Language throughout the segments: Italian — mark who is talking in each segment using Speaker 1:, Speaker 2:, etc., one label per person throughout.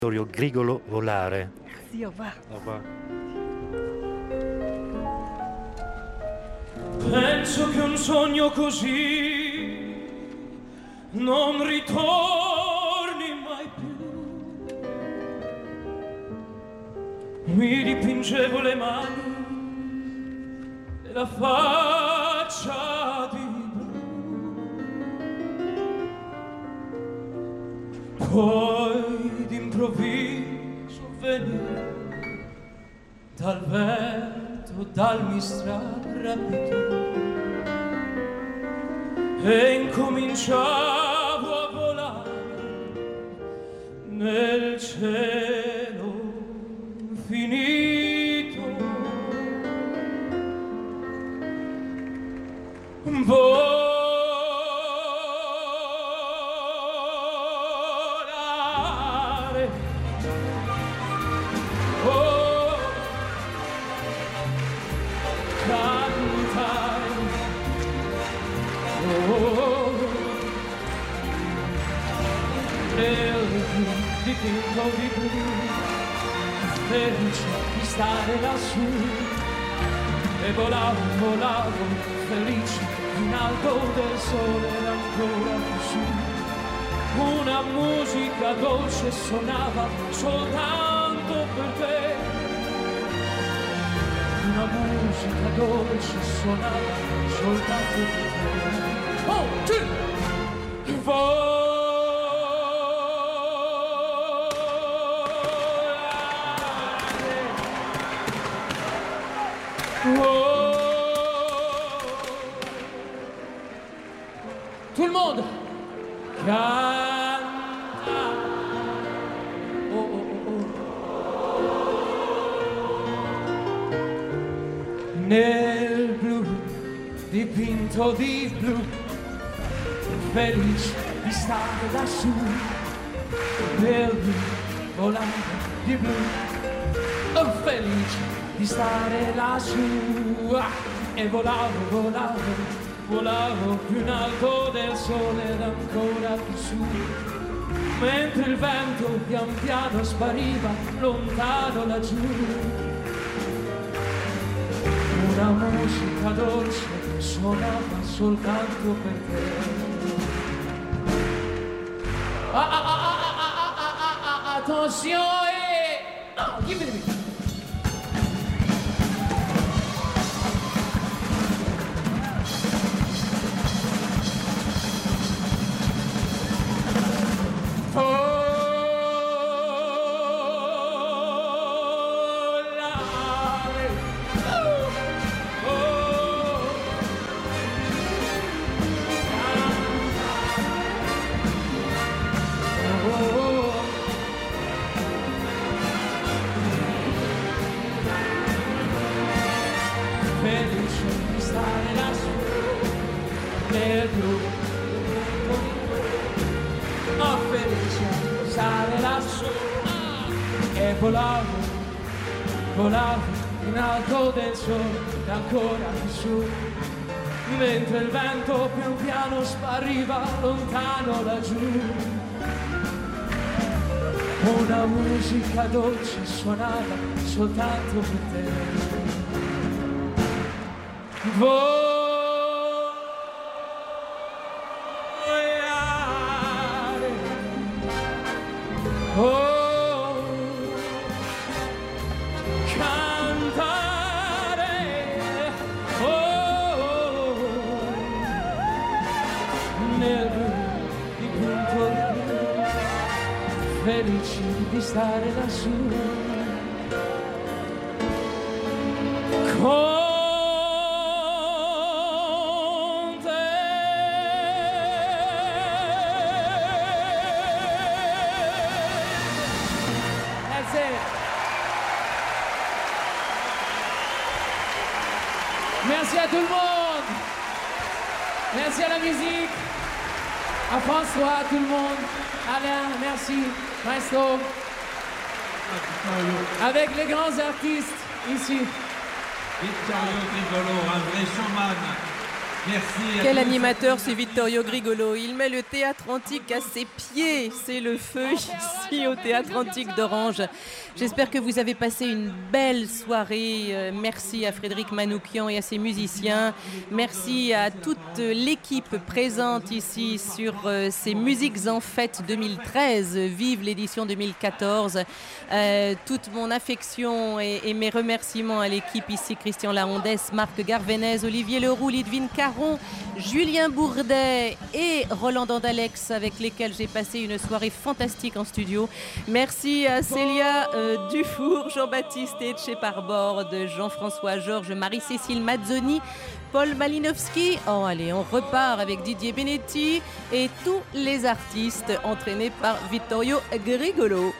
Speaker 1: Vittorio Grigolo Volare.
Speaker 2: Merci, au revoir.
Speaker 1: Au revoir.
Speaker 3: Penso che un sogno così non ritorni mai più. Mi dipingevo le mani e la faccia di blu. Poi d'improvviso venì dal vento, dal mistral rapido, e incominciavo a volare nel cielo finito. Volare, oh, cantare, oh, nel dipinto di blu, felice di stare lassù, e volavo, volavo, felice in alto del sole ancora più su. Una musica dolce suonava soltanto per te. Una musica dolce suonava soltanto per te. Oh, two, tout le monde canta. Oh, oh, oh, oh. Nel blu, dipinto di blu, felice di stare lassù. Nel blu, volando di blu, oh, felice di stare lassù. E volavo, volavo, volavo più in alto del sole ed ancora più su, mentre il vento pian piano spariva lontano laggiù. Una musica dolce suonava soltanto per te. Attenzione! No, give me the beat. Felice di stare lassù nel blu, oh, felice di stare lassù, e volavo, volavo in alto del sole ed ancora più su, mentre il vento pian piano spariva lontano laggiù. Una musica dolce suonava soltanto per te. Volare, oh, cantare, oh, nel dipinto di blu, felici di stare lassù. Merci à tout le monde. Merci à la musique, à François, à tout le monde. Alain, merci. Maestro. Avec les grands artistes ici.
Speaker 4: Vittorio Grigolo, un vrai showman.
Speaker 3: Merci.
Speaker 2: Quel animateur, c'est Vittorio Grigolo. Il met le théâtre antique à ses pieds. C'est le feu ici au théâtre antique d'Orange. J'espère que vous avez passé une belle soirée. Merci à Frédéric Manoukian et à ses musiciens. Merci à toute l'équipe présente ici sur ces Musiques en Fête 2013. Vive l'édition 2014. Toute mon affection et mes remerciements à l'équipe ici, Christian Larondès, Marc Garvenez, Olivier Leroux, Lidvine Caron, Julien Bourdet et Roland Dandalex, avec lesquels j'ai passé une soirée fantastique en studio. Merci à Célia Dufour, Jean-Baptiste Etcheparbord, Jean-François Georges, Marie-Cécile Mazzoni, Paul Malinowski. Oh allez, on repart avec Didier Benetti et tous les artistes entraînés par Vittorio Grigolo.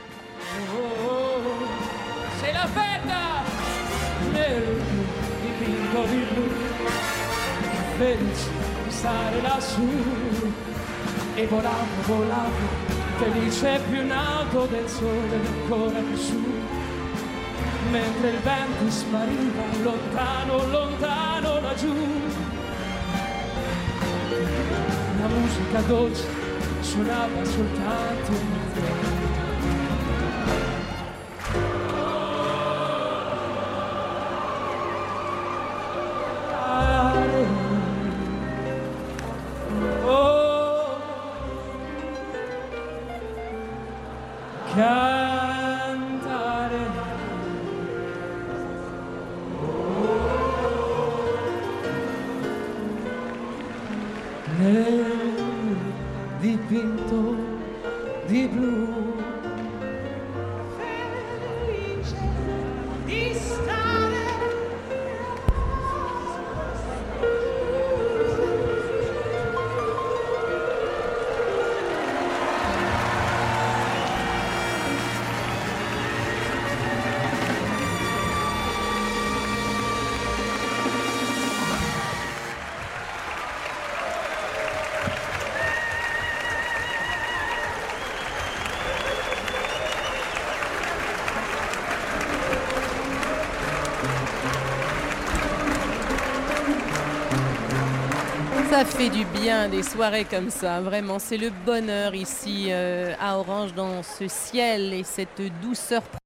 Speaker 3: C'est la fête nel dipinto di blu, felice di stare lassù e volavo, volavo, felice più in alto del sole ancora più su, mentre il vento spariva lontano, lontano laggiù. La musica dolce suonava soltanto in te. Cantare nel dipinto di blu, felice di stare.
Speaker 2: Ça fait du bien des soirées comme ça, vraiment, c'est le bonheur ici à Orange dans ce ciel et cette douceur.